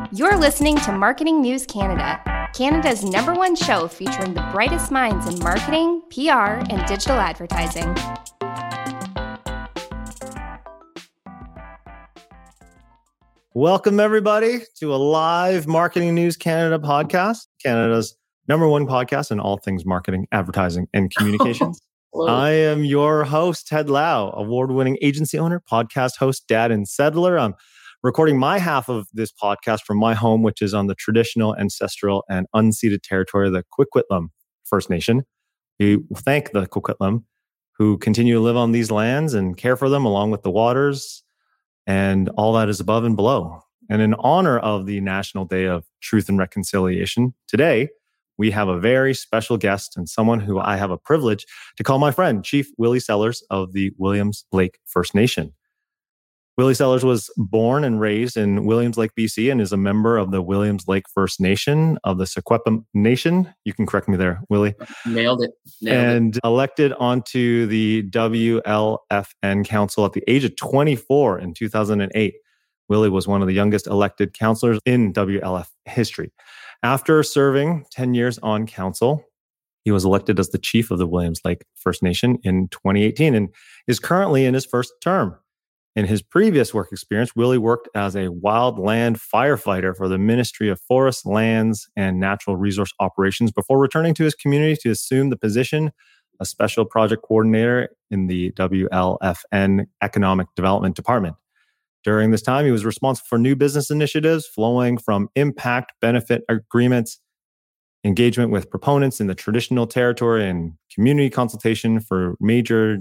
You're listening to Marketing News Canada, Canada's #1 show featuring the brightest minds in marketing, PR, and digital advertising. Welcome, everybody, to a live Marketing News Canada podcast, Canada's #1 podcast in all things marketing, advertising, and communications. I am your host, Ted Lau, award-winning agency owner, podcast host, dad, and settler. I'm recording my half of this podcast from my home, which is on the traditional, ancestral, and unceded territory of the Coquitlam First Nation. We thank the Coquitlam who continue to live on these lands and care for them along with the waters and all that is above and below. And in honor of the National Day of Truth and Reconciliation, today we have a very special guest and someone who I have a privilege to call my friend, Chief Willie Sellers of the Williams Lake First Nation. Willie Sellers was born and raised in Williams Lake, BC, and is a member of the Williams Lake First Nation of the Secwepemc Nation. You can correct me there, Willie. Nailed it. Elected onto the WLFN Council at the age of 24 in 2008. Willie was one of the youngest elected councillors in WLF history. After serving 10 years on council, he was elected as the chief of the Williams Lake First Nation in 2018 and is currently in his first term. In his previous work experience, Willie worked as a wildland firefighter for the Ministry of Forests, Lands, and Natural Resource Operations before returning to his community to assume the position of Special Project Coordinator in the WLFN Economic Development Department. During this time, he was responsible for new business initiatives flowing from impact benefit agreements, engagement with proponents in the traditional territory, and community consultation for major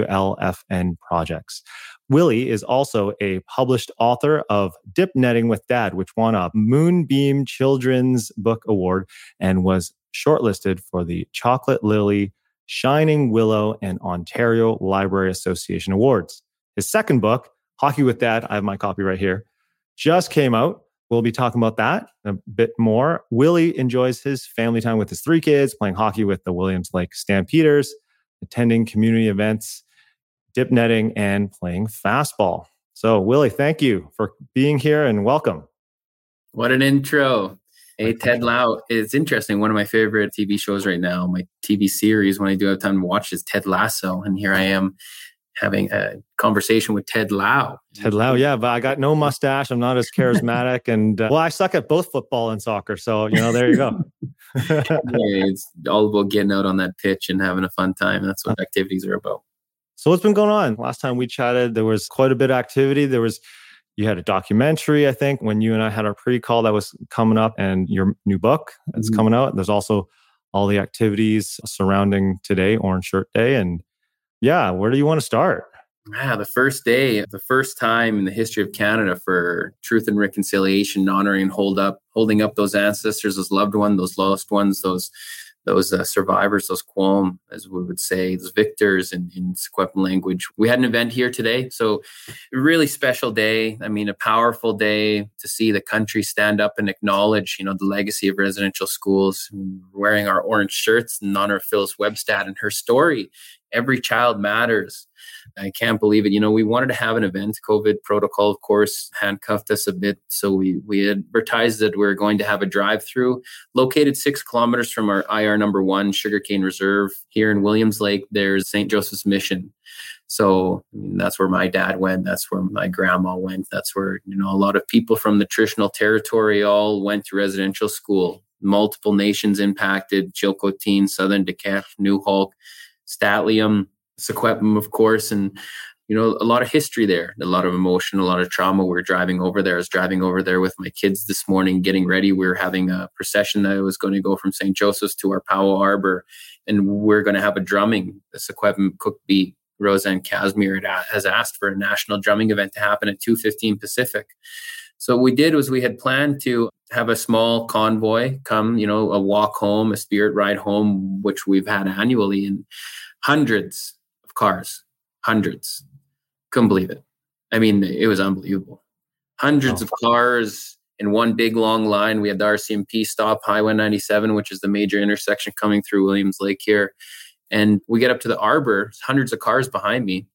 WLFN projects. Willie is also a published author of Dip Netting with Dad, which won a Moonbeam Children's Book Award and was shortlisted for the Chocolate Lily, Shining Willow, and Ontario Library Association Awards. His second book, Hockey with Dad, I have my copy right here, just came out. We'll be talking about that a bit more. Willie enjoys his family time with his 3 kids, playing hockey with the Williams Lake Stampeders, attending community events, dip netting, and playing fastball. So, Willie, thank you for being here and welcome. What an intro. Hey, Ted Lau. It's interesting. One of my favorite TV shows right now, my TV series, when I do have time to watch, is Ted Lasso. And here I am having a conversation with Ted Lau. Ted Lau, yeah, but I got no mustache. I'm not as charismatic. And I suck at both football and soccer. So, there you go. It's all about getting out on that pitch and having a fun time. That's what activities are about. So what's been going on? Last time we chatted, there was quite a bit of activity. You had a documentary, I think, when you and I had our pre-call that was coming up, and your new book that's coming out. There's also all the activities surrounding today, Orange Shirt Day. And yeah, where do you want to start? The first day, the first time in the history of Canada for truth and reconciliation, honoring and holding up those ancestors, those loved ones, those lost ones, those survivors, those Quam, as we would say, those victors in Secwepemc language. We had an event here today. So a really special day. I mean, a powerful day to see the country stand up and acknowledge, the legacy of residential schools, wearing our orange shirts in honor of Phyllis Webstad and her story. Every child matters. I can't believe it. We wanted to have an event. COVID protocol, of course, handcuffed us a bit. So we advertised that we were going to have a drive-through located 6 kilometers from our IR #1 Sugarcane Reserve here in Williams Lake. There's St. Joseph's Mission. So that's where my dad went. That's where my grandma went. That's where, a lot of people from the traditional territory all went to residential school. Multiple nations impacted: Chilcotin, Southern Dequeche, Newhalk, Statlium, Secwepemc, of course, and a lot of history there, a lot of emotion, a lot of trauma. We're driving over there. I was driving over there with my kids this morning, getting ready. We were having a procession that was going to go from St. Joseph's to our Powell Arbor, and we're going to have a drumming. The Secwepemc Cook Beat, Roseanne Casimir, has asked for a national drumming event to happen at 2:15 Pacific. So what we did was we had planned to have a small convoy come, a walk home, a spirit ride home, which we've had annually, and hundreds of cars, hundreds. Couldn't believe it. I mean, it was unbelievable. Hundreds of cars in one big long line. We had the RCMP stop Highway 97, which is the major intersection coming through Williams Lake here. And we get up to the Arbor, hundreds of cars behind me.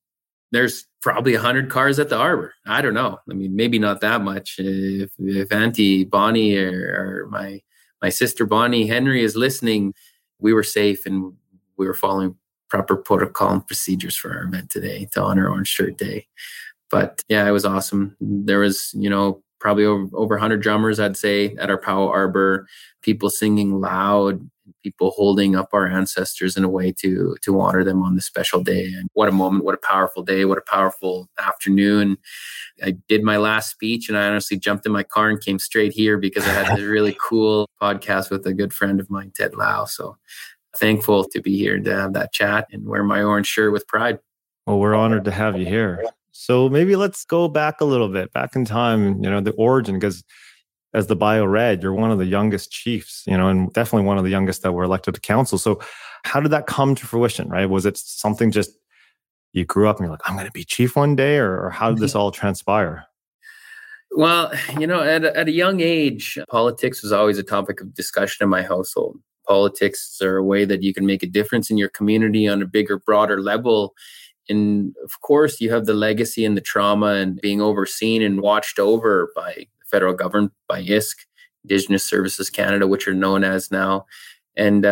there's probably 100 cars at the Arbor. I don't know. I mean, maybe not that much. If Auntie Bonnie or my sister Bonnie Henry is listening, we were safe and we were following proper protocol and procedures for our event today to honor Orange Shirt Day. But yeah, it was awesome. There was, probably over 100 drummers, I'd say, at our Powwow Arbor, people singing loud, people holding up our ancestors in a way to honor them on this special day. And what a moment, what a powerful day, what a powerful afternoon. I did my last speech and I honestly jumped in my car and came straight here because I had this really cool podcast with a good friend of mine, Ted Lau. So thankful to be here and to have that chat and wear my orange shirt with pride. Well, we're honored to have you here. So maybe let's go back a little bit, back in time, the origin, because as the bio read, you're one of the youngest chiefs, and definitely one of the youngest that were elected to council. So how did that come to fruition, right? Was it something just you grew up and you're like, I'm going to be chief one day, or how did this all transpire? Well, at a young age, politics was always a topic of discussion in my household. Politics are a way that you can make a difference in your community on a bigger, broader level. And of course, you have the legacy and the trauma and being overseen and watched over by the federal government, by ISC, Indigenous Services Canada, which are known as now. And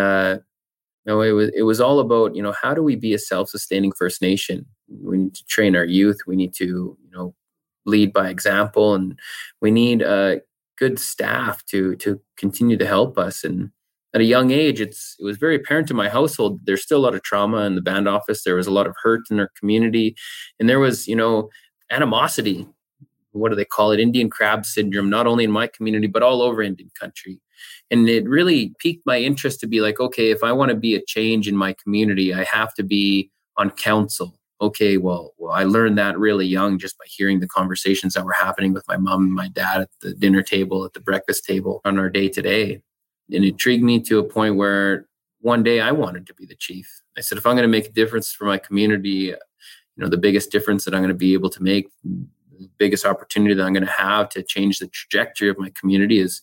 it was all about, how do we be a self-sustaining First Nation? We need to train our youth. We need to, lead by example, and we need good staff to continue to help us. And at a young age, it was very apparent to my household, there's still a lot of trauma in the band office. There was a lot of hurt in our community. And there was, animosity. What do they call it? Indian crab syndrome, not only in my community, but all over Indian country. And it really piqued my interest to be like, okay, if I want to be a change in my community, I have to be on council. Okay, well, I learned that really young just by hearing the conversations that were happening with my mom and my dad at the dinner table, at the breakfast table on our day-to-day. And it intrigued me to a point where one day I wanted to be the chief. I said, if I'm going to make a difference for my community, the biggest difference that I'm going to be able to make, the biggest opportunity that I'm going to have to change the trajectory of my community is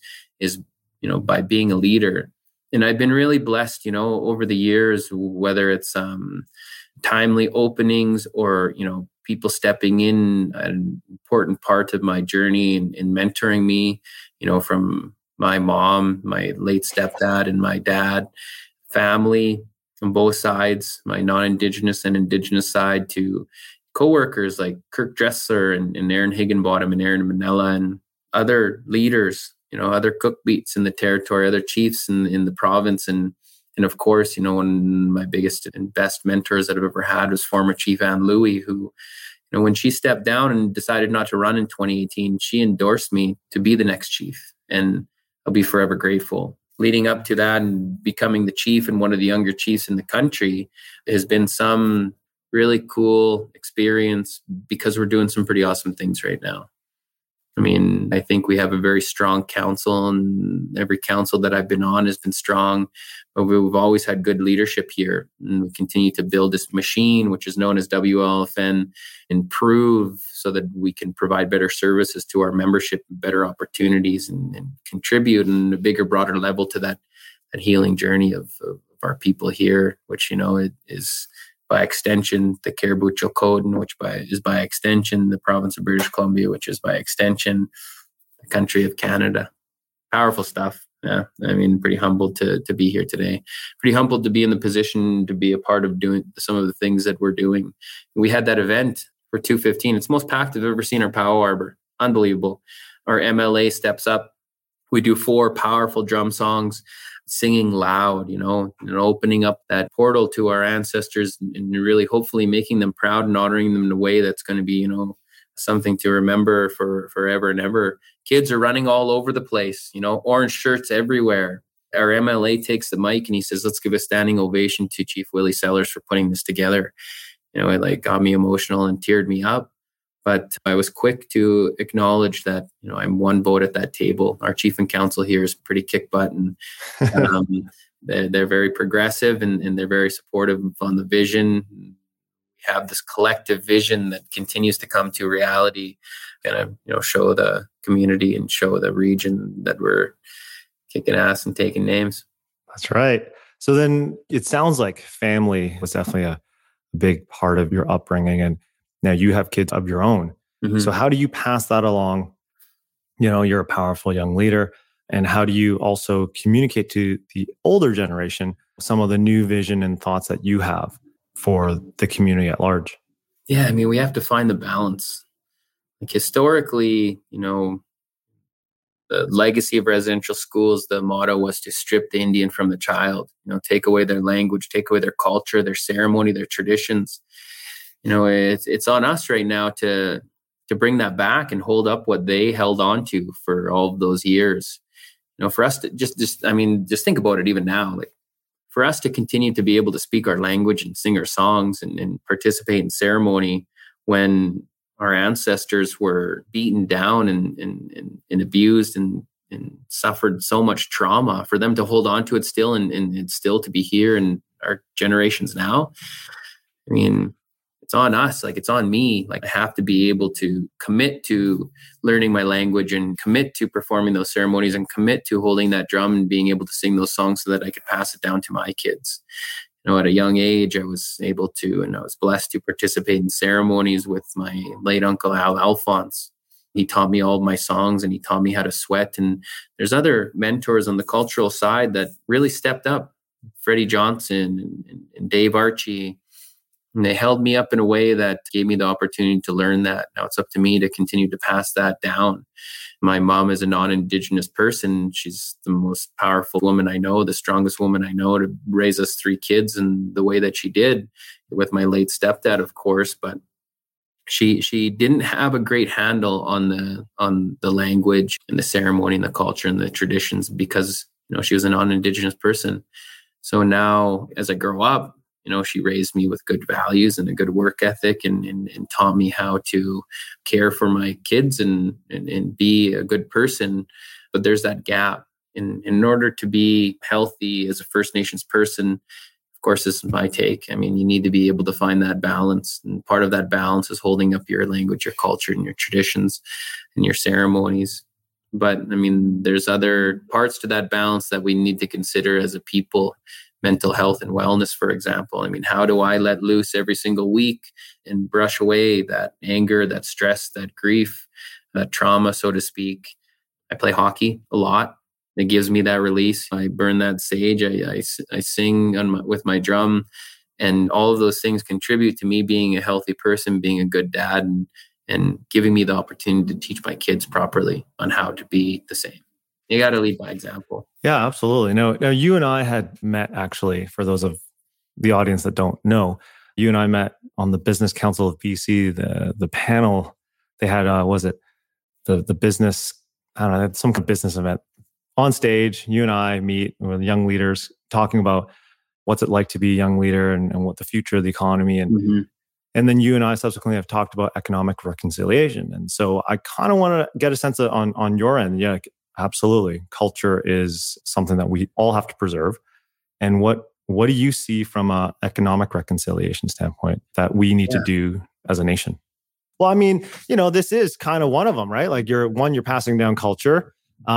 by being a leader. And I've been really blessed, over the years, whether it's timely openings or, people stepping in, an important part of my journey and mentoring me, from my mom, my late stepdad, and my dad, family on both sides, my non-Indigenous and Indigenous side, to coworkers like Kirk Dressler and Aaron Higginbottom and Aaron Manella and other leaders, other cook beats in the territory, other chiefs in the province. And of course, one of my biggest and best mentors that I've ever had was former Chief Anne Louie, who, when she stepped down and decided not to run in 2018, she endorsed me to be the next chief. And I'll be forever grateful. Leading up to that and becoming the chief and one of the younger chiefs in the country has been some really cool experience because we're doing some pretty awesome things right now. I mean, I think we have a very strong council, and every council that I've been on has been strong. But we've always had good leadership here, and we continue to build this machine, which is known as WLFN, improve so that we can provide better services to our membership, better opportunities, and contribute on a bigger, broader level to that healing journey of our people here, which, it is by extension the Caribou Chilcotin, which is by extension the province of British Columbia, which is by extension the country of Canada. Powerful stuff. Yeah, I mean, pretty humbled to be here today. Pretty humbled to be in the position to be a part of doing some of the things that we're doing. We had that event for 215. It's the most packed I've ever seen our Powwow Arbor. Unbelievable. Our MLA steps up. We do 4 powerful drum songs, singing loud, and opening up that portal to our ancestors and really hopefully making them proud and honoring them in a way that's going to be, something to remember for forever and ever. Kids are running all over the place, orange shirts everywhere. Our MLA takes the mic and he says, let's give a standing ovation to Chief Willie Sellers for putting this together. It got me emotional and teared me up. But I was quick to acknowledge that, I'm one vote at that table. Our chief and council here is pretty kick butt, and they're very progressive and they're very supportive on the vision. We have this collective vision that continues to come to reality, show the community and show the region that we're kicking ass and taking names. That's right. So then it sounds like family was definitely a big part of your upbringing. And Now you have kids of your own. Mm-hmm. So how do you pass that along? You're a powerful young leader. And how do you also communicate to the older generation some of the new vision and thoughts that you have for the community at large? Yeah, I mean, we have to find the balance. Like historically, the legacy of residential schools, the motto was to strip the Indian from the child, take away their language, take away their culture, their ceremony, their traditions. It's on us right now to bring that back and hold up what they held on to for all of those years. For us to just think about it even now, like for us to continue to be able to speak our language and sing our songs and participate in ceremony when our ancestors were beaten down and abused and suffered so much trauma, for them to hold on to it still and still to be here in our generations now. I mean, it's on us, like it's on me. Like I have to be able to commit to learning my language and commit to performing those ceremonies and commit to holding that drum and being able to sing those songs so that I could pass it down to my kids. At a young age, I was able to, and I was blessed to participate in ceremonies with my late uncle, Al Alphonse. He taught me all of my songs and he taught me how to sweat. And there's other mentors on the cultural side that really stepped up. Freddie Johnson and Dave Archie. And they held me up in a way that gave me the opportunity to learn that. Now it's up to me to continue to pass that down. My mom is a non-Indigenous person. She's the most powerful woman I know, the strongest woman I know, to raise us 3 kids in the way that she did, with my late stepdad, of course. But she didn't have a great handle on the language and the ceremony and the culture and the traditions because she was a non-Indigenous person. So now as I grow up, she raised me with good values and a good work ethic and taught me how to care for my kids and be a good person. But there's that gap. In order to be healthy as a First Nations person, of course, this is my take. I mean, you need to be able to find that balance. And part of that balance is holding up your language, your culture, and your traditions and your ceremonies. But I mean, there's other parts to that balance that we need to consider as a people. Mental health and wellness, for example. I mean, how do I let loose every single week and brush away that anger, that stress, that grief, that trauma, so to speak? I play hockey a lot. It gives me that release. I burn that sage. I sing with my drum. And all of those things contribute to me being a healthy person, being a good dad, and giving me the opportunity to teach my kids properly on how to be the same. You got to lead by example. Yeah, absolutely. Now, you and I had met, actually, for those of the audience that don't know, you and I met on the Business Council of BC, the panel they had, was it the business, I don't know, some kind of business event. On stage, you and I meet with young leaders talking about what's it like to be a young leader and what the future of the economy. And then you and I subsequently have talked about economic reconciliation. And so I kind of want to get a sense of on your end. Yeah, absolutely. Culture is something that we all have to preserve. And what do you see from an economic reconciliation standpoint that we need to do as a nation? Well, I mean, this is kind of one of them, right? Like you're passing down culture,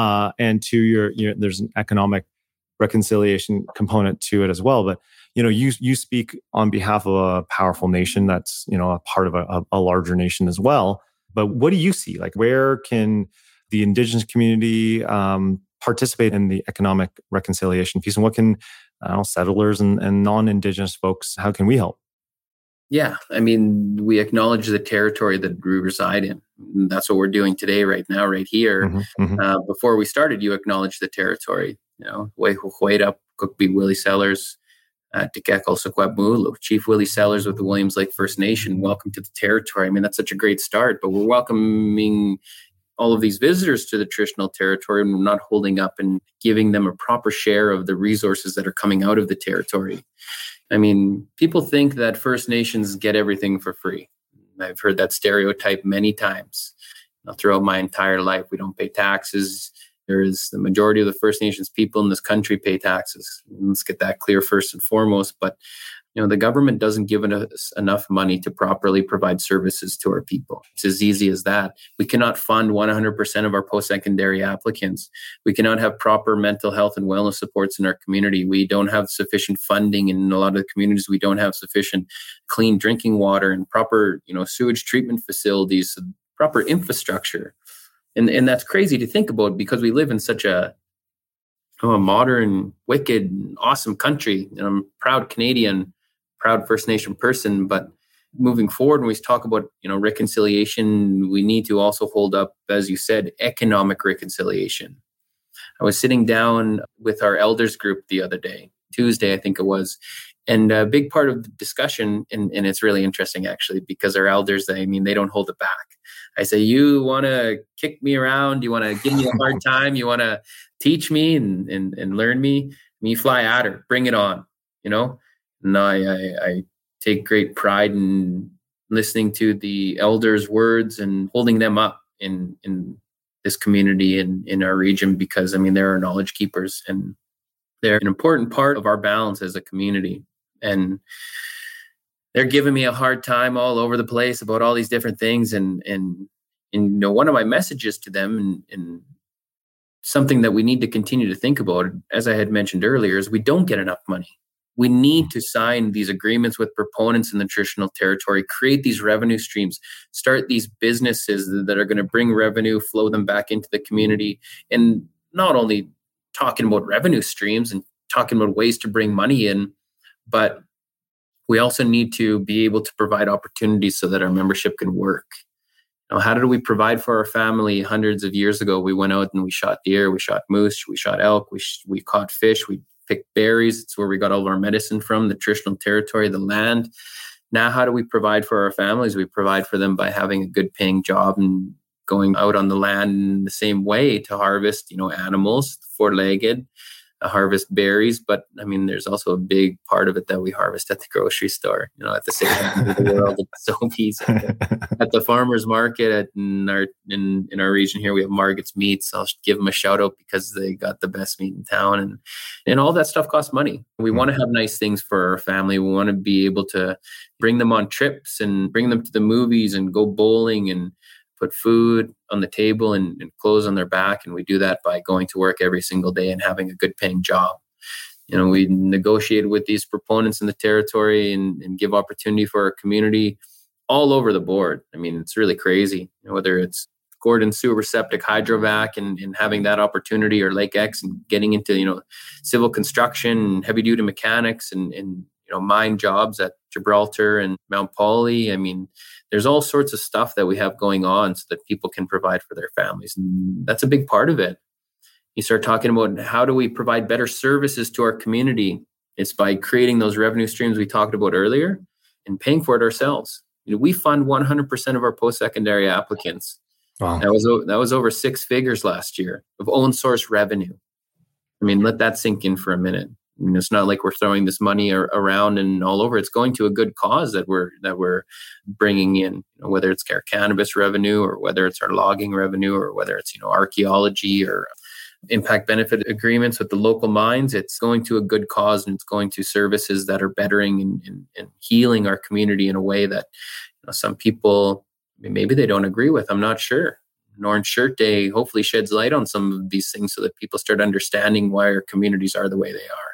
and 2, there's an economic reconciliation component to it as well. But you speak on behalf of a powerful nation that's a part of a larger nation as well. But what do you see? Like, where can the Indigenous community participate in the economic reconciliation piece, and what can settlers and non-Indigenous folks? How can we help? Yeah, I mean, we acknowledge the territory that we reside in. And that's what we're doing today, right now, right here. Before we started, you acknowledged the territory. Wehwehueda, Cookbeat Willie Sellers, Tekekal Sukwabmulu, Chief Willie Sellers with the Williams Lake First Nation. Welcome to the territory. I mean, that's such a great start, but we're welcoming all of these visitors to the traditional territory, and we're not holding up and giving them a proper share of the resources that are coming out of the territory. I mean, people think that First Nations get everything for free. I've heard that stereotype many times. Throughout my entire life, we don't pay taxes. The majority of the First Nations people in this country pay taxes. Let's get that clear first and foremost. But The government doesn't give us enough money to properly provide services to our people. It's as easy as that. We cannot fund 100% of our post-secondary applicants. We cannot have proper mental health and wellness supports in our community. We don't have sufficient funding in a lot of the communities. We don't have sufficient clean drinking water and proper, sewage treatment facilities, proper infrastructure. And that's crazy to think about because we live in such a modern, wicked, awesome country. And I'm a proud Canadian, proud First Nation person. But moving forward, when we talk about, reconciliation, we need to also hold up, as you said, economic reconciliation. I was sitting down with our elders group the other day, Tuesday, I think it was. And a big part of the discussion, and it's really interesting actually, because our elders, they don't hold it back. I say, you want to kick me around? You want to give me a hard time? You want to teach me and learn me? Me fly at her, bring it on, And I take great pride in listening to the elders' words and holding them up in this community and in our region because, they're our knowledge keepers and they're an important part of our balance as a community. And they're giving me a hard time all over the place about all these different things. And one of my messages to them and something that we need to continue to think about, as I had mentioned earlier, is we don't get enough money. We need to sign these agreements with proponents in the traditional territory, create these revenue streams, start these businesses that are going to bring revenue, flow them back into the community. And not only talking about revenue streams and talking about ways to bring money in, but we also need to be able to provide opportunities so that our membership can work. How did we provide for our family hundreds of years ago? We went out and we shot deer, we shot moose, we shot elk, we caught fish, we picked berries. It's where we got all of our medicine from, the traditional territory, the land. Now, how do we provide for our families? We provide for them by having a good paying job and going out on the land in the same way to harvest, animals, four-legged, harvest berries. But there's also a big part of it that we harvest at the grocery store, at the same end of the world, at the Sobeys, at the farmer's market. In our region here, we have Margaret's Meats. I'll give them a shout out because they got the best meat in town. And all that stuff costs money. We want to have nice things for our family. We want to be able to bring them on trips and bring them to the movies and go bowling and put food on the table and clothes on their back. And we do that by going to work every single day and having a good paying job. We negotiate with these proponents in the territory and give opportunity for our community all over the board. It's really crazy, whether it's Gordon Sewer Septic Hydrovac and having that opportunity, or Lake X and getting into, civil construction, heavy duty mechanics and mine jobs at Gibraltar and Mount Poly. There's all sorts of stuff that we have going on so that people can provide for their families. And that's a big part of it. You start talking about how do we provide better services to our community? It's by creating those revenue streams we talked about earlier and paying for it ourselves. We fund 100% of our post-secondary applicants. Wow. That was over 6 figures last year of own source revenue. Let that sink in for a minute. It's not like we're throwing this money around and all over. It's going to a good cause that we're bringing in, whether it's our cannabis revenue or whether it's our logging revenue or whether it's, archaeology or impact benefit agreements with the local mines. It's going to a good cause and it's going to services that are bettering and healing our community in a way that some people, maybe they don't agree with. I'm not sure. Orange Shirt Day hopefully sheds light on some of these things so that people start understanding why our communities are the way they are.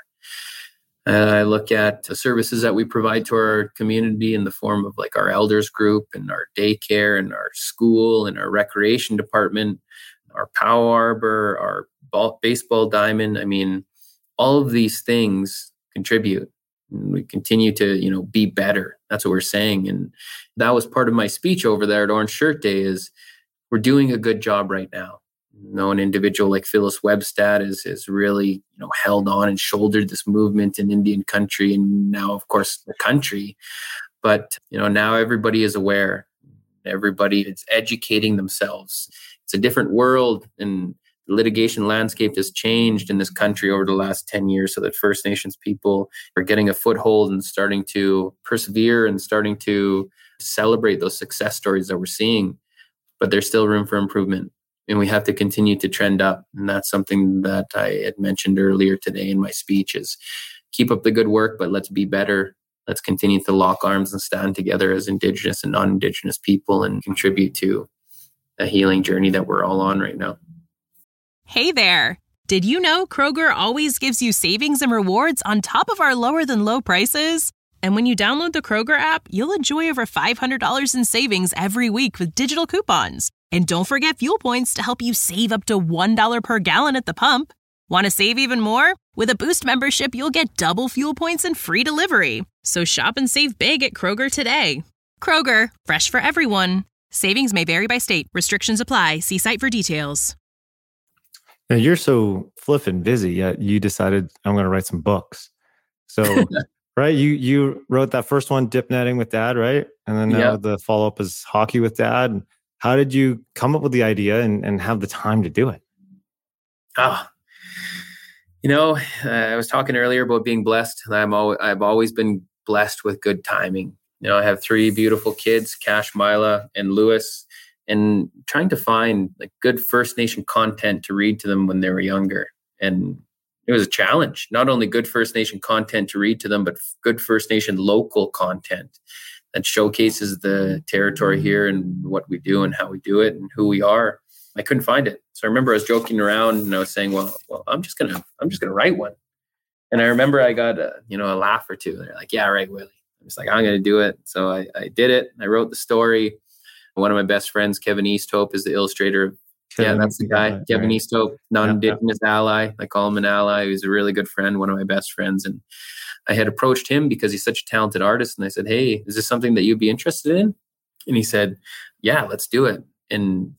I look at the services that we provide to our community in the form of like our elders group and our daycare and our school and our recreation department, our POW Arbor, our baseball diamond. All of these things contribute. And we continue to, be better. That's what we're saying. And that was part of my speech over there at Orange Shirt Day is we're doing a good job right now. An individual like Phyllis Webstad is really, held on and shouldered this movement in Indian country and now, of course, the country. But, now everybody is aware. Everybody is educating themselves. It's a different world and the litigation landscape has changed in this country over the last 10 years so that First Nations people are getting a foothold and starting to persevere and starting to celebrate those success stories that we're seeing. But there's still room for improvement. And we have to continue to trend up. And that's something that I had mentioned earlier today in my speech is keep up the good work, but let's be better. let's continue to lock arms and stand together as Indigenous and non-Indigenous people and contribute to a healing journey that we're all on right now. Hey there. Did you know Kroger always gives you savings and rewards on top of our lower than low prices? And when you download the Kroger app, you'll enjoy over $500 in savings every week with digital coupons. And don't forget fuel points to help you save up to $1 per gallon at the pump. Want to save even more? With a Boost membership, you'll get double fuel points and free delivery. So shop and save big at Kroger today. Kroger, fresh for everyone. Savings may vary by state. Restrictions apply. See site for details. Now, you're so flippin' busy, yet you decided I'm going to write some books. So, right, you wrote that first one, Dip Netting with Dad, right? And then now the follow-up is Hockey with Dad. How did you come up with the idea and have the time to do it? I was talking earlier about being blessed. I've always been blessed with good timing. I have 3 beautiful kids, Cash, Mila, and Lewis, and trying to find like good First Nation content to read to them when they were younger. And it was a challenge, not only good First Nation content to read to them, but good First Nation local content that showcases the territory here and what we do and how we do it and who we are. I couldn't find it. So I remember I was joking around and I was saying, well, I'm just gonna write one. And I remember I got a laugh or two. They're like, yeah, right, Willie. I was like, I'm gonna do it. So I did it. I wrote the story. One of my best friends, Kevin Easthope, is the illustrator. That's the guy, Kevin Easthope, non-Indigenous ally. I call him an ally. He's a really good friend, one of my best friends. And I had approached him because he's such a talented artist. And I said, hey, is this something that you'd be interested in? And he said, yeah, let's do it. And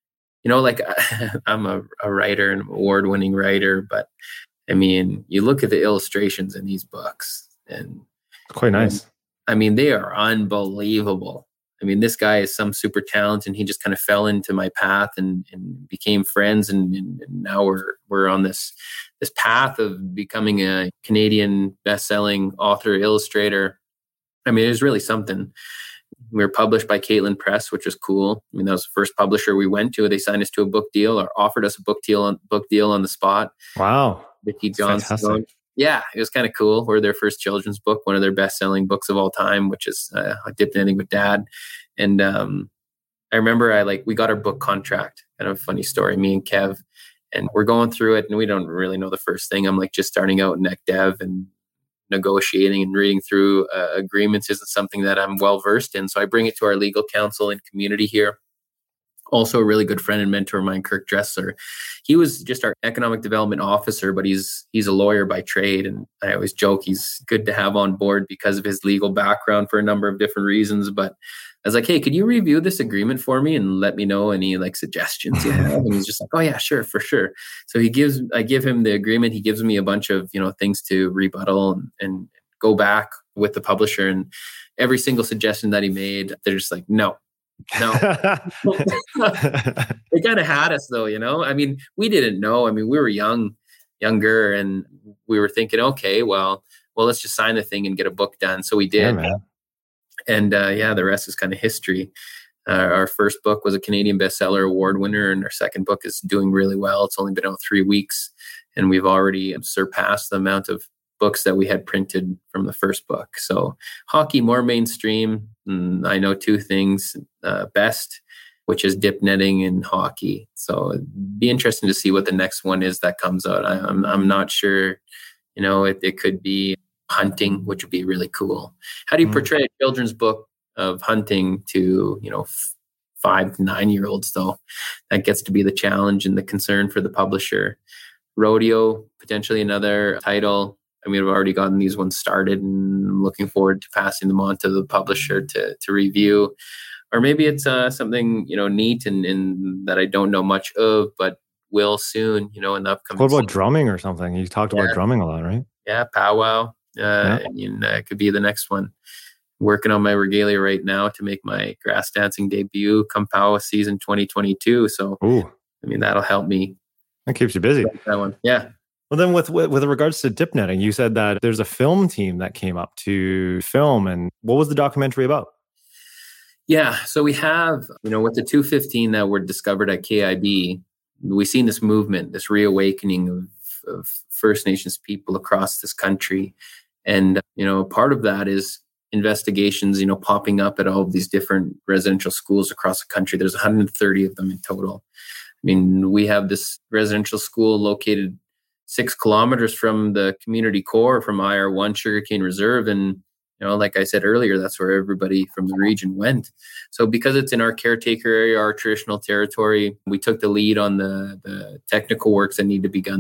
I'm a writer and an award-winning writer, but I mean, you look at the illustrations in these books and quite nice. They are unbelievable. This guy is some super talent, and he just kind of fell into my path and became friends. And now we're on this path of becoming a Canadian best-selling author, illustrator. It was really something. We were published by Caitlin Press, which was cool. That was the first publisher we went to. They signed us to a book deal or offered us a book deal on the spot. Wow. Vicky Johnson. Yeah, it was kind of cool. We're their first children's book, one of their best-selling books of all time, which is Dip Netting with Dad. And I remember we got our book contract. Kind of a funny story. Me and Kev, and we're going through it, and we don't really know the first thing. I'm just starting out in nec dev, and negotiating and reading through agreements isn't something that I'm well versed in. So I bring it to our legal counsel and community here. Also a really good friend and mentor of mine, Kirk Dressler. He was just our economic development officer, but he's a lawyer by trade. And I always joke he's good to have on board because of his legal background for a number of different reasons. But I was like, hey, could you review this agreement for me and let me know any suggestions you have? And he's just like, oh yeah, sure, for sure. So I give him the agreement. He gives me a bunch of, things to rebuttal and go back with the publisher. And every single suggestion that he made, they're just like, no. They kind of had us though, we didn't know. We were younger, and we were thinking, okay, well, let's just sign the thing and get a book done. So we did. Yeah, and the rest is kind of history. Our first book was a Canadian bestseller award winner, and our second book is doing really well. It's only been out 3 weeks, and we've already surpassed the amount of books that we had printed from the first book. So hockey, more mainstream. I know 2 things best, which is dip netting and hockey. So it'd be interesting to see what the next one is that comes out. I'm not sure, it could be hunting, which would be really cool. How do you portray a children's book of hunting to, 5 to 9-year-olds though? That gets to be the challenge and the concern for the publisher. Rodeo, potentially another title. I've already gotten these ones started, and I'm looking forward to passing them on to the publisher to review. Or maybe it's something, neat and that I don't know much of, but will soon, in the upcoming What about season. Drumming or something? You talked about drumming a lot, right? Yeah, powwow. It could be the next one. Working on my regalia right now to make my grass dancing debut come powwow season 2022. So, that'll help me. That keeps you busy. That one, yeah. Well, then with regards to dip netting, you said that there's a film team that came up to film. And what was the documentary about? Yeah. So we have, with the 215 that were discovered at KIB, we've seen this movement, this reawakening of First Nations people across this country. And, part of that is investigations, popping up at all of these different residential schools across the country. There's 130 of them in total. I mean, we have this residential school located 6 kilometers from the community core, from IR1 Sugarcane Reserve. And, like I said earlier, that's where everybody from the region went. So because it's in our caretaker area, our traditional territory, we took the lead on the technical works that need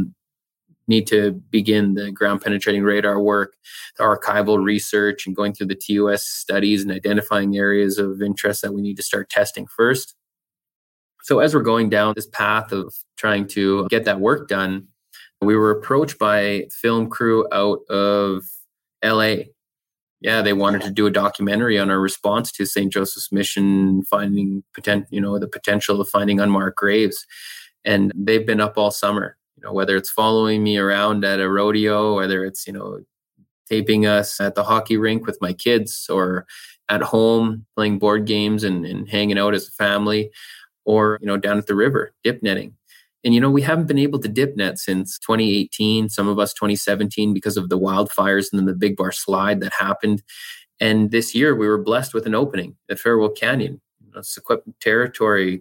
to begin the ground penetrating radar work, the archival research, and going through the TUS studies and identifying areas of interest that we need to start testing first. So as we're going down this path of trying to get that work done, we were approached by a film crew out of LA. Yeah, they wanted to do a documentary on our response to St. Joseph's Mission finding the potential of finding unmarked graves. And they've been up all summer, whether it's following me around at a rodeo, whether it's, taping us at the hockey rink with my kids, or at home playing board games and hanging out as a family, or, down at the river, dip netting. And, we haven't been able to dip net since 2018, some of us 2017, because of the wildfires and then the Big Bar slide that happened. And this year we were blessed with an opening at Farewell Canyon, Secwepemc territory.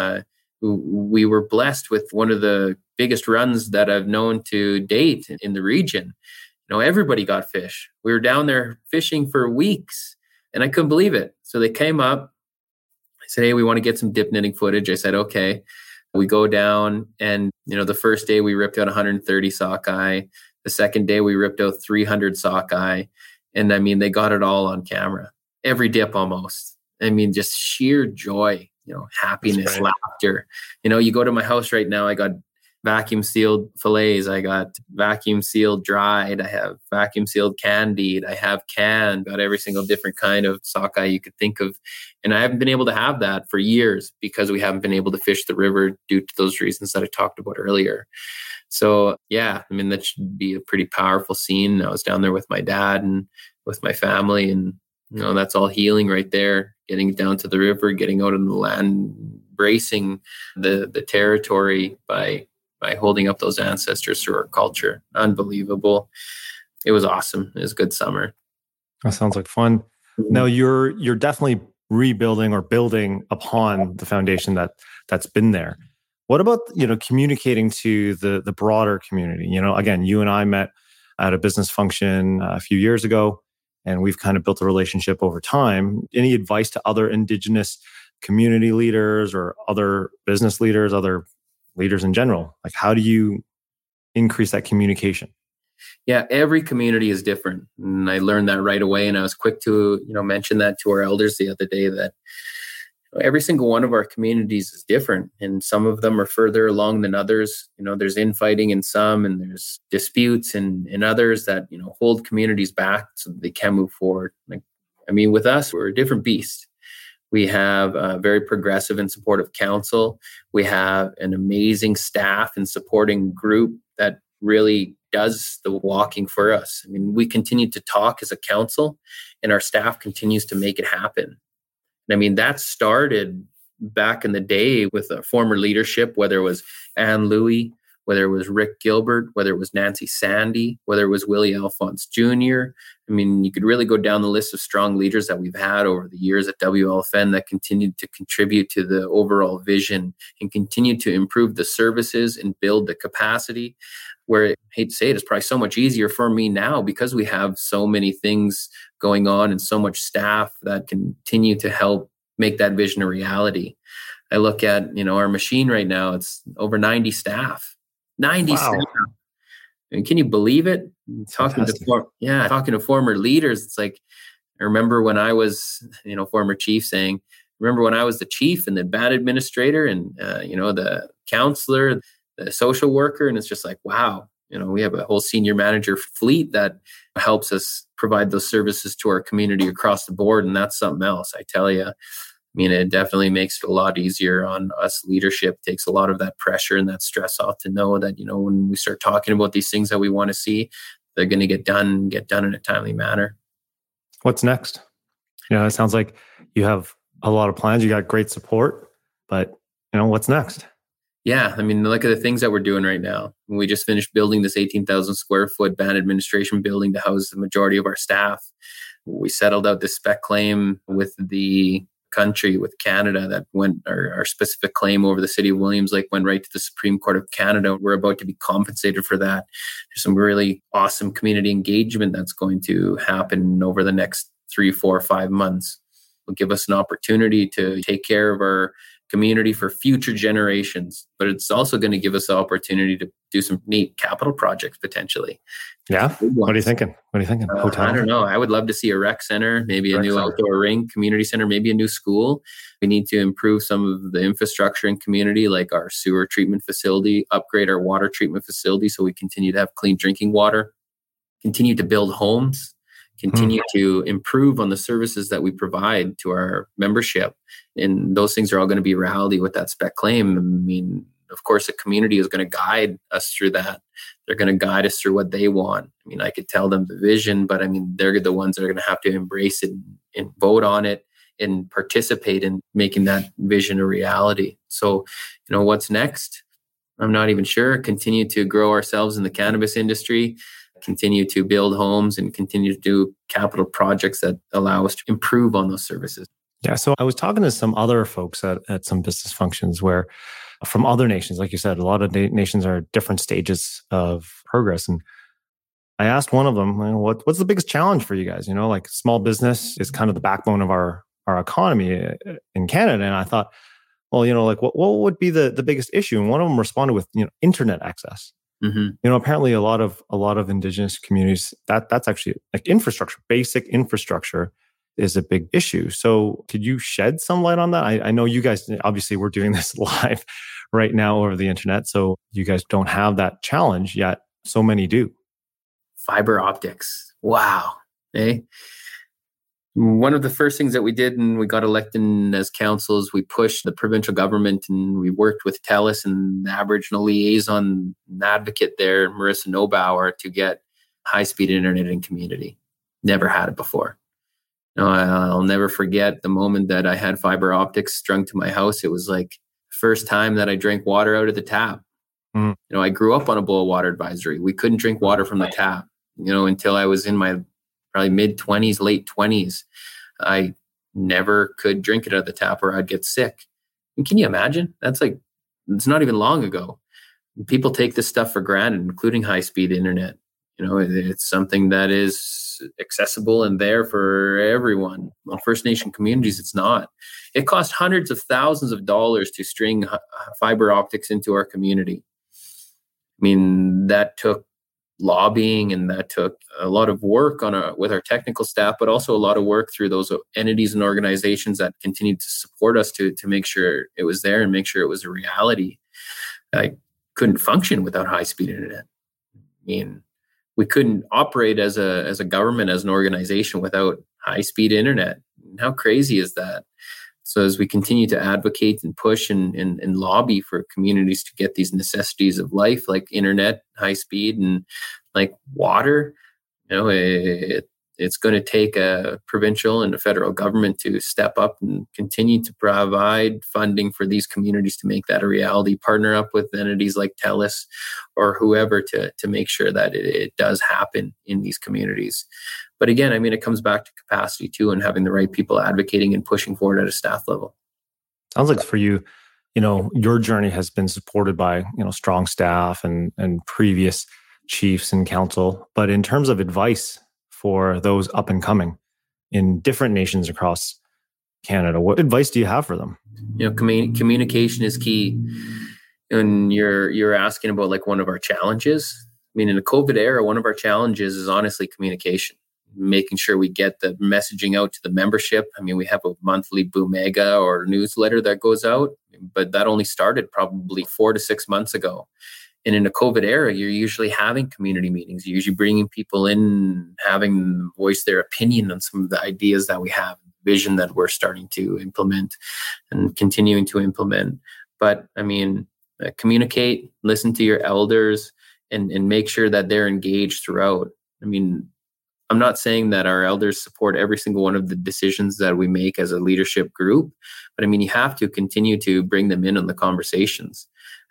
We were blessed with one of the biggest runs that I've known to date in the region. Everybody got fish. We were down there fishing for weeks, and I couldn't believe it. So they came up. I said, hey, we want to get some dip netting footage. I said, okay. We go down, and, the first day we ripped out 130 sockeye. The second day we ripped out 300 sockeye. And I mean, they got it all on camera. Every dip almost. I mean, just sheer joy, happiness, laughter. You go to my house right now, I got vacuum sealed fillets. I got vacuum sealed dried. I have vacuum sealed candied. I have canned, got every single different kind of sockeye you could think of. And I haven't been able to have that for years because we haven't been able to fish the river due to those reasons that I talked about earlier. So yeah, I mean, that should be a pretty powerful scene. I was down there with my dad and with my family, and that's all healing right there. Getting down to the river, getting out on the land, embracing the territory by holding up those ancestors through our culture. Unbelievable. It was awesome. It was a good summer. That sounds like fun. Mm-hmm. Now you're definitely rebuilding or building upon the foundation that's been there. What about, communicating to the broader community? Again, you and I met at a business function a few years ago, and we've kind of built a relationship over time. Any advice to other Indigenous community leaders or other business leaders, other leaders in general? Like, how do you increase that communication? Yeah, every community is different. And I learned that right away. And I was quick to, mention that to our elders the other day, that every single one of our communities is different. And some of them are further along than others. There's infighting in some, and there's disputes in others that, hold communities back so that they can move forward. With us, we're a different beast. We have a very progressive and supportive council. We have an amazing staff and supporting group that really does the walking for us. I mean, we continue to talk as a council, and our staff continues to make it happen. And I mean, that started back in the day with a former leadership, whether it was Anne Louie, whether it was Rick Gilbert, whether it was Nancy Sandy, whether it was Willie Alphonse Jr. I mean, you could really go down the list of strong leaders that we've had over the years at WLFN that continued to contribute to the overall vision and continue to improve the services and build the capacity. Where, I hate to say it, it's probably so much easier for me now because we have so many things going on and so much staff that continue to help make that vision a reality. I look at, our machine right now, it's over 90 staff. 90 Wow. staff. And can you believe it? Talking to former leaders, it's like, I remember when I was, former chief saying, remember when I was the chief and the band administrator and, the counselor, the social worker, and it's just like, wow, we have a whole senior manager fleet that helps us provide those services to our community across the board. And that's something else, I tell you. I mean, it definitely makes it a lot easier on us leadership, takes a lot of that pressure and that stress off to know that, when we start talking about these things that we want to see, they're going to get done in a timely manner. What's next? It sounds like you have a lot of plans. You got great support, but what's next? Yeah, I mean, look at the things that we're doing right now. We just finished building this 18,000 square foot band administration building to house the majority of our staff. We settled out this spec claim with the country, with Canada, that went, our specific claim over the city of Williams Lake went right to the Supreme Court of Canada. We're about to be compensated for that. There's some really awesome community engagement that's going to happen over the next 3, 4, 5 months. It'll give us an opportunity to take care of our community for future generations, but it's also going to give us the opportunity to do some neat capital projects potentially. Yeah. What are you thinking? Hotel? I don't know. I would love to see a rec center, maybe a new outdoor rink, community center, maybe a new school. We need to improve some of the infrastructure in community, like our sewer treatment facility, upgrade our water treatment facility so we continue to have clean drinking water, continue to build homes, continue to improve on the services that we provide to our membership. And those things are all going to be reality with that spec claim. I mean, of course, the community is going to guide us through that. They're going to guide us through what they want. I mean, I could tell them the vision, but I mean, they're the ones that are going to have to embrace it and vote on it and participate in making that vision a reality. So, what's next? I'm not even sure. Continue to grow ourselves in the cannabis industry, continue to build homes, and continue to do capital projects that allow us to improve on those services. Yeah. So I was talking to some other folks at some business functions where from other nations, like you said, a lot of nations are at different stages of progress. And I asked one of them, what's the biggest challenge for you guys? Like small business is kind of the backbone of our economy in Canada. And I thought, well, like what would be the biggest issue? And one of them responded with, internet access. Mm-hmm. Apparently a lot of Indigenous communities, that's actually like infrastructure, basic infrastructure is a big issue. So could you shed some light on that? I know you guys, obviously we're doing this live right now over the internet. So you guys don't have that challenge yet. So many do. Fiber optics. Wow. One of the first things that we did when we got elected as councils, we pushed the provincial government and we worked with TELUS and the Aboriginal liaison advocate there, Marissa Nobauer, to get high-speed internet in community. Never had it before. I'll never forget the moment that I had fiber optics strung to my house. It was like the first time that I drank water out of the tap. Mm. I grew up on a boil water advisory. We couldn't drink water from the tap, until I was in my probably mid-20s, late 20s. I never could drink it out of the tap or I'd get sick. And can you imagine? It's not even long ago. People take this stuff for granted, including high-speed internet. It's something that is accessible and there for everyone. On First Nation communities, it's not. It costs hundreds of thousands of dollars to string fiber optics into our community. I mean, that took lobbying and that took a lot of work with our technical staff, but also a lot of work through those entities and organizations that continued to support us to make sure it was there and make sure it was a reality. I couldn't function without high-speed internet. I mean, we couldn't operate as a government, as an organization without high-speed internet. How crazy is that? So as we continue to advocate and push and lobby for communities to get these necessities of life, like internet, high speed, and like water, it's going to take a provincial and a federal government to step up and continue to provide funding for these communities to make that a reality, partner up with entities like TELUS or whoever to make sure that it does happen in these communities. But again, I mean, it comes back to capacity too, and having the right people advocating and pushing forward at a staff level. Sounds like for you, your journey has been supported by, strong staff and previous chiefs and council. But in terms of advice for those up and coming in different nations across Canada, what advice do you have for them? Communication is key. And you're asking about like one of our challenges. I mean, in the COVID era, one of our challenges is honestly communication, making sure we get the messaging out to the membership. I mean, we have a monthly Boomega or newsletter that goes out, but that only started probably 4 to 6 months ago. And in the COVID era, you're usually having community meetings. You're usually bringing people in, having them voice their opinion on some of the ideas that we have, vision that we're starting to implement and continuing to implement. But I mean, communicate, listen to your elders, and make sure that they're engaged throughout. I mean, I'm not saying that our elders support every single one of the decisions that we make as a leadership group, but I mean, you have to continue to bring them in on the conversations.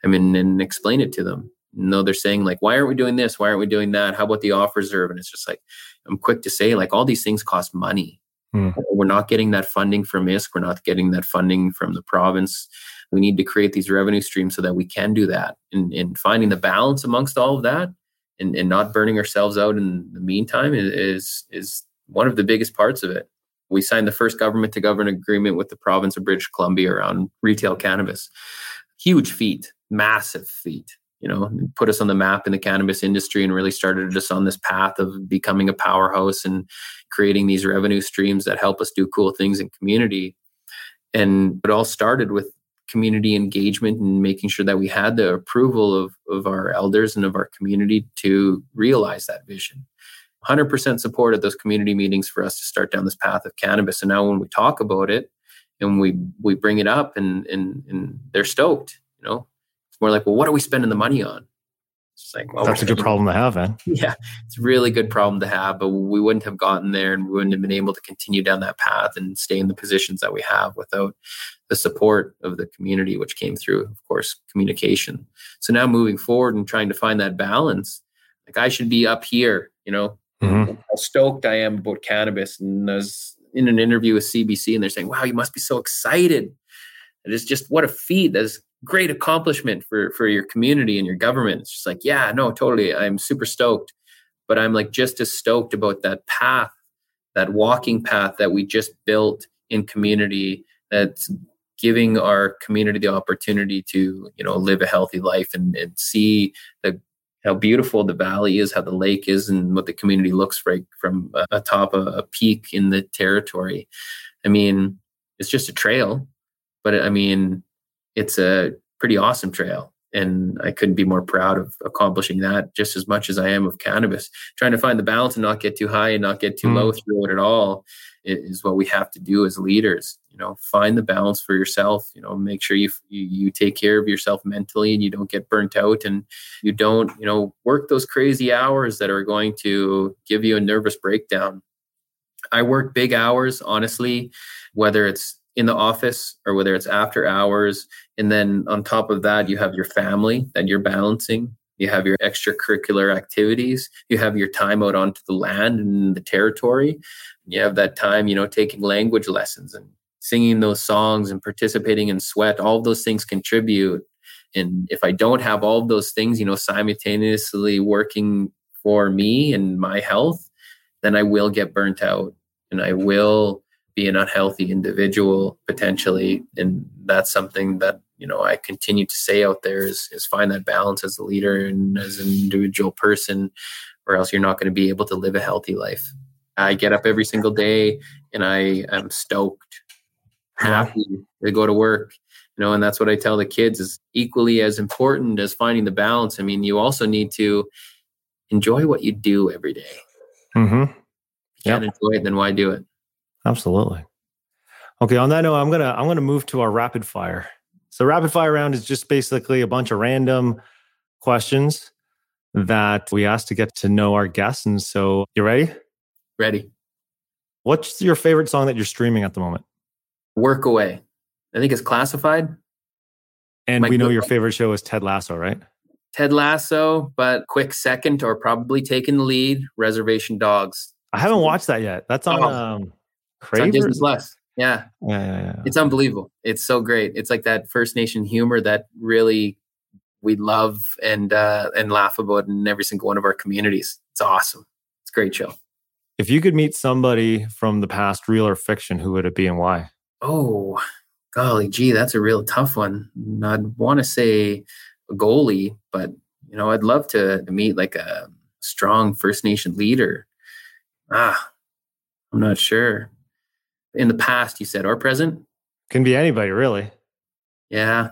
and explain it to them. No, they're saying like, why aren't we doing this? Why aren't we doing that? How about the off reserve? And it's just like, I'm quick to say, like, all these things cost money. We're not getting that funding from ISK. We're not getting that funding from the province. We need to create these revenue streams so that we can do that. And finding the balance amongst all of that and not burning ourselves out in the meantime is one of the biggest parts of it. We signed the first government to government agreement with the province of British Columbia around retail cannabis. Huge feat, massive feat. Put us on the map in the cannabis industry and really started us on this path of becoming a powerhouse and creating these revenue streams that help us do cool things in community. And it all started with community engagement and making sure that we had the approval of our elders and of our community to realize that vision. 100% support at those community meetings for us to start down this path of cannabis. And now when we talk about it and we bring it up and they're stoked, it's more like, well, what are we spending the money on? It's like, well, that's a good problem to have, man. Yeah, it's a really good problem to have, but we wouldn't have gotten there and we wouldn't have been able to continue down that path and stay in the positions that we have without the support of the community, which came through, of course, communication. So now moving forward and trying to find that balance, like I should be up here, how stoked I am about cannabis. And I was in an interview with CBC and they're saying, wow, you must be so excited. It is just what a feat. That's great accomplishment for your community and your government. It's just like, yeah, no, totally. I'm super stoked, but I'm like just as stoked about that path, that walking path that we just built in community that's giving our community the opportunity to, live a healthy life and see how beautiful the valley is, how the lake is, and what the community looks like from atop a peak in the territory. I mean, it's just a trail, but it's a pretty awesome trail. And I couldn't be more proud of accomplishing that just as much as I am of cannabis. Trying to find the balance and not get too high and not get too low through it at all is what we have to do as leaders. Find the balance for yourself, make sure you take care of yourself mentally and you don't get burnt out and you don't, work those crazy hours that are going to give you a nervous breakdown. I work big hours, honestly, whether it's in the office or whether it's after hours. And then on top of that, you have your family that you're balancing. You have your extracurricular activities. You have your time out onto the land and the territory. You have that time, taking language lessons and singing those songs and participating in sweat. All of those things contribute. And if I don't have all of those things, simultaneously working for me and my health, then I will get burnt out and I will be an unhealthy individual potentially. And that's something that, I continue to say out there is find that balance as a leader and as an individual person, or else you're not going to be able to live a healthy life. I get up every single day and I am stoked, happy to go to work, and that's what I tell the kids is equally as important as finding the balance. You also need to enjoy what you do every day. Mm-hmm. If you can't enjoy it, then why do it? Absolutely. Okay. On that note, I'm gonna move to our rapid fire. So rapid fire round is just basically a bunch of random questions that we ask to get to know our guests. And so, you ready? Ready. What's your favorite song that you're streaming at the moment? Work Away. I think it's classified. And we know your favorite show is Ted Lasso, right? Ted Lasso, but quick second or probably taking the lead, Reservation Dogs. I haven't watched that yet. That's on Crave? It's on Disney Plus. Yeah. Yeah. It's unbelievable. It's so great. It's like that First Nation humor that really we love and laugh about in every single one of our communities. It's awesome. It's a great show. If you could meet somebody from the past, real or fiction, who would it be and why? Oh, golly gee, that's a real tough one. I'd want to say a goalie, but I'd love to meet like a strong First Nation leader. I'm not sure. In the past, you said, or present? Can be anybody, really. Yeah.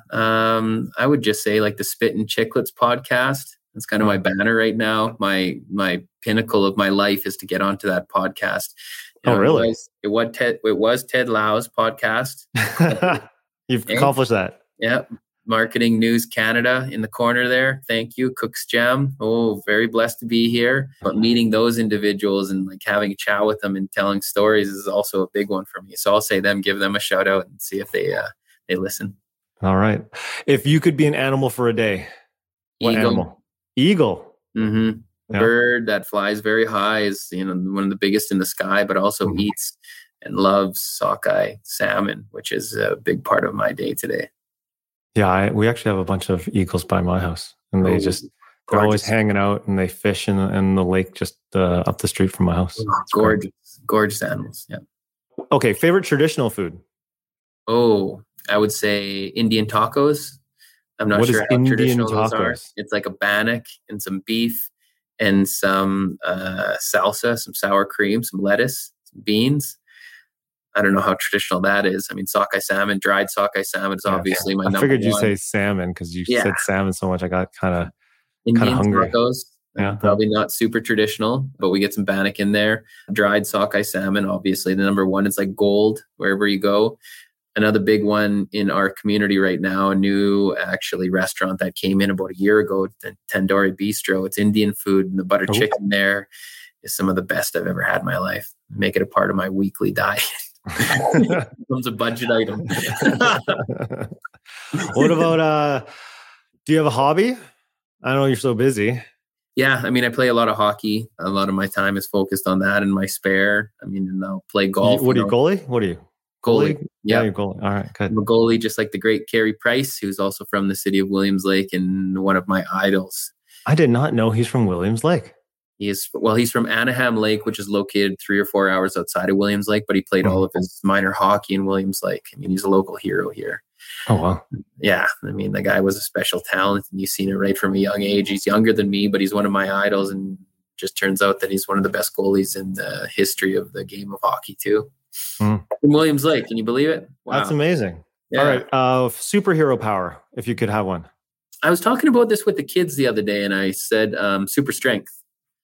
I would just say like the Spit and Chicklets podcast. That's kind of my banner right now. My pinnacle of my life is to get onto that podcast. Really? It was Ted Lau's podcast. You've accomplished that. Yeah. Marketing News Canada in the corner there. Thank you, Cook's Jam. Oh, very blessed to be here. But meeting those individuals and like having a chat with them and telling stories is also a big one for me. So I'll say them, give them a shout out and see if they listen. All right. If you could be an animal for a day, what animal? Eagle. Mm-hmm. Yeah. Bird that flies very high, is one of the biggest in the sky, but also eats and loves sockeye salmon, which is a big part of my day today. Yeah, we actually have a bunch of eagles by my house, and they're always hanging out, and they fish in the lake just up the street from my house. Gorgeous animals. Yeah. Okay, favorite traditional food? Oh, I would say Indian tacos. I'm not sure how traditional those are. It's like a bannock and some beef and some salsa, some sour cream, some lettuce, some beans. I don't know how traditional that is. I mean, sockeye salmon, dried sockeye salmon is obviously my number one. I figured you say salmon because you said salmon so much. I got kind of hungry. Tacos, probably not super traditional, but we get some bannock in there. Dried sockeye salmon, obviously the number one. It's like gold wherever you go. Another big one in our community right now, a new actually restaurant that came in about a year ago, the Tandoori Bistro. It's Indian food, and the butter chicken there is some of the best I've ever had in my life. Make it a part of my weekly diet. Becomes a budget item. What about, do you have a hobby? I know you're so busy. Yeah, I mean, I play a lot of hockey. A lot of my time is focused on that in my spare. I mean, and I'll play golf. What are you, goalie? What are you? Goalie. Yeah, you're goalie. All right, good. I'm a goalie, just like the great Carey Price, who's also from the city of Williams Lake and one of my idols. I did not know he's from Williams Lake. He's from Anaheim Lake, which is located 3 or 4 hours outside of Williams Lake, but he played all of his minor hockey in Williams Lake. I mean, he's a local hero here. Oh, wow. Yeah. I mean, the guy was a special talent, and you've seen it right from a young age. He's younger than me, but he's one of my idols, and just turns out that he's one of the best goalies in the history of the game of hockey too. In Williams Lake. Can you believe it? Wow. That's amazing. Yeah. All right. Superhero power, if you could have one. I was talking about this with the kids the other day, and I said super strength.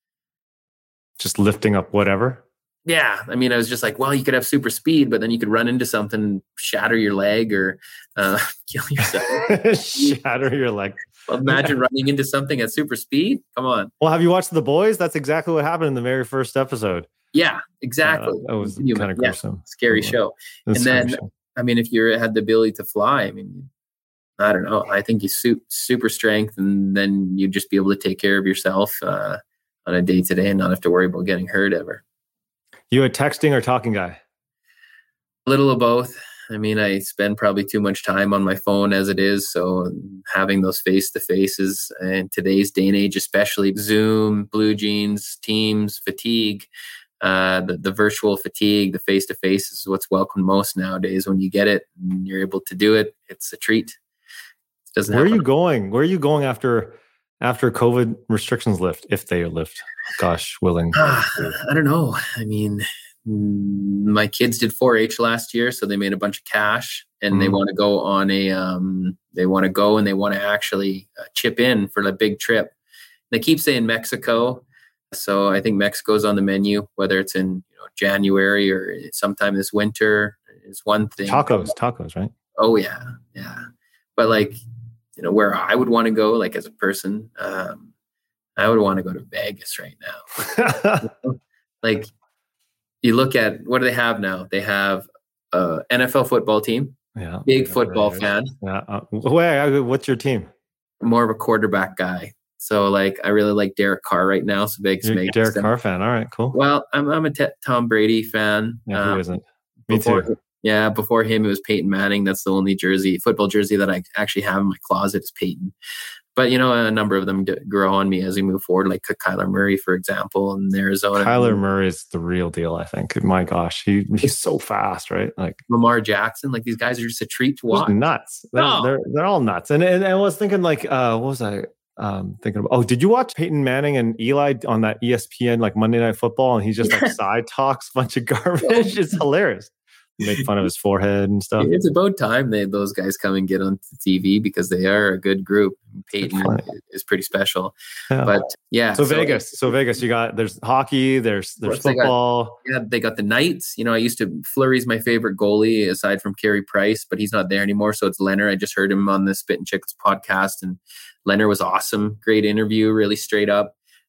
Just lifting up whatever? Yeah. I mean, I was just like, well, you could have super speed, but then you could run into something, shatter your leg, or kill yourself. Shatter your leg. Well, imagine running into something at super speed. Come on. Well, have you watched The Boys? That's exactly what happened in the very first episode. Yeah, exactly. That was kind of gruesome. Scary show. And then, I mean, if you had the ability to fly, I mean, I don't know. I think you super strength, and then you'd just be able to take care of yourself on a day-to-day and not have to worry about getting hurt ever. You a texting or talking guy? A little of both. I mean, I spend probably too much time on my phone as it is. So having those face-to-faces in today's day and age, especially Zoom, Blue Jeans, Teams, fatigue, the virtual fatigue, the face-to-face is what's welcomed most nowadays. When you get it and you're able to do it, it's a treat. Where are you going? Where are you going after COVID restrictions lift, if they lift? Gosh, willing. I don't know. I mean, my kids did 4-H last year, so they made a bunch of cash, and they want to go on they want to actually chip in for the big trip. They keep saying Mexico. So I think Mexico's on the menu, whether it's in January or sometime this winter is one thing. Tacos, right? Oh yeah. Yeah. But like, where I would want to go, like as a person, I would want to go to Vegas right now. Like, you look at, what do they have now? They have a NFL football team. Yeah. Big football fan. Yeah. What's your team? More of a quarterback guy. So like, I really like Derek Carr right now. So Vegas makes Derek Carr fan. All right, cool. Well, I'm a Tom Brady fan. Yeah, who isn't? Me too. Yeah, before him, it was Peyton Manning. That's the only football jersey that I actually have in my closet is Peyton. But, a number of them grow on me as we move forward, like Kyler Murray, for example, in Arizona. Kyler Murray is the real deal, I think. My gosh, he's so fast, right? Like Lamar Jackson, like these guys are just a treat to watch. Nuts. They're all nuts. And I was thinking like, what was I thinking about? Oh, did you watch Peyton Manning and Eli on that ESPN, like Monday Night Football? And he just like side talks a bunch of garbage. It's hilarious. Make fun of his forehead and stuff. It's about time those guys come and get on TV, because they are a good group. Peyton is pretty special. Yeah. But yeah. So Vegas, there's hockey, there's football. They got the Knights. Fleury's my favorite goalie aside from Carey Price, but he's not there anymore. So it's Leonard. I just heard him on the Spit and Chicklets podcast, and Leonard was awesome. Great interview, really straight up.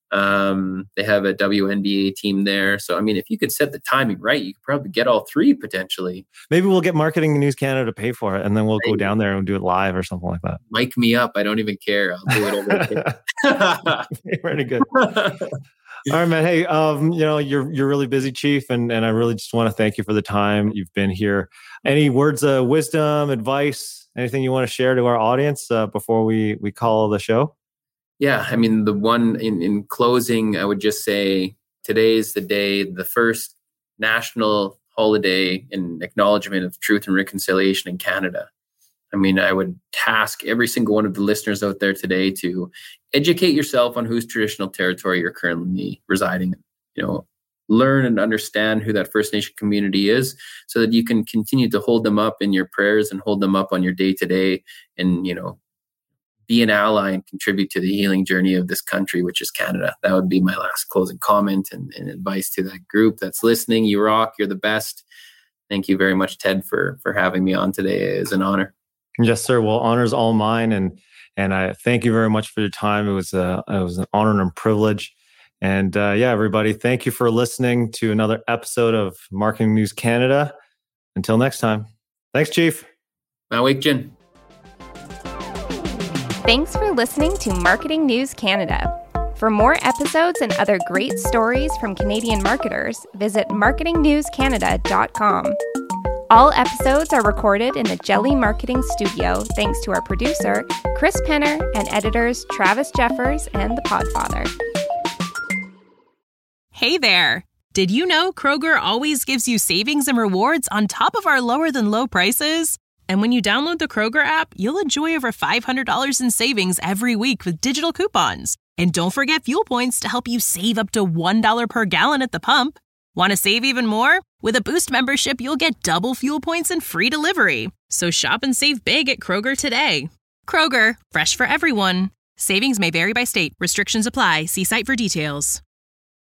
They have a WNBA team there. So, I mean, if you could set the timing right, you could probably get all three potentially. Maybe we'll get Marketing News Canada to pay for it, and then we'll go down there and do it live or something like that. Mic me up. I don't even care. I'll do it over. Very good. All right, man. Hey, you're really busy, Chief, and I really just want to thank you for the time you've been here. Any words of wisdom, advice, anything you want to share to our audience before we call the show? Yeah, I mean, the one in closing, I would just say today is the day, the first national holiday in acknowledgement of truth and reconciliation in Canada. I mean, I would task every single one of the listeners out there today to educate yourself on whose traditional territory you're currently residing in. Learn and understand who that First Nation community is so that you can continue to hold them up in your prayers and hold them up on your day-to-day and, be an ally and contribute to the healing journey of this country, which is Canada. That would be my last closing comment and advice to that group that's listening. You rock. You're the best. Thank you very much, Ted, for having me on today. It is an honor. Yes, sir. Well, honor's all mine. And I thank you very much for your time. It was an honor and privilege. And everybody, thank you for listening to another episode of Marketing News Canada. Until next time. Thanks, Chief. Mawik Jin. Thanks for listening to Marketing News Canada. For more episodes and other great stories from Canadian marketers, visit marketingnewscanada.com. All episodes are recorded in the Jelly Marketing Studio thanks to our producer, Chris Penner, and editors Travis Jeffers and The Podfather. Hey there! Did you know Kroger always gives you savings and rewards on top of our lower-than-low prices? And when you download the Kroger app, you'll enjoy over $500 in savings every week with digital coupons. And don't forget fuel points to help you save up to $1 per gallon at the pump. Want to save even more? With a Boost membership, you'll get double fuel points and free delivery. So shop and save big at Kroger today. Kroger, fresh for everyone. Savings may vary by state. Restrictions apply. See site for details.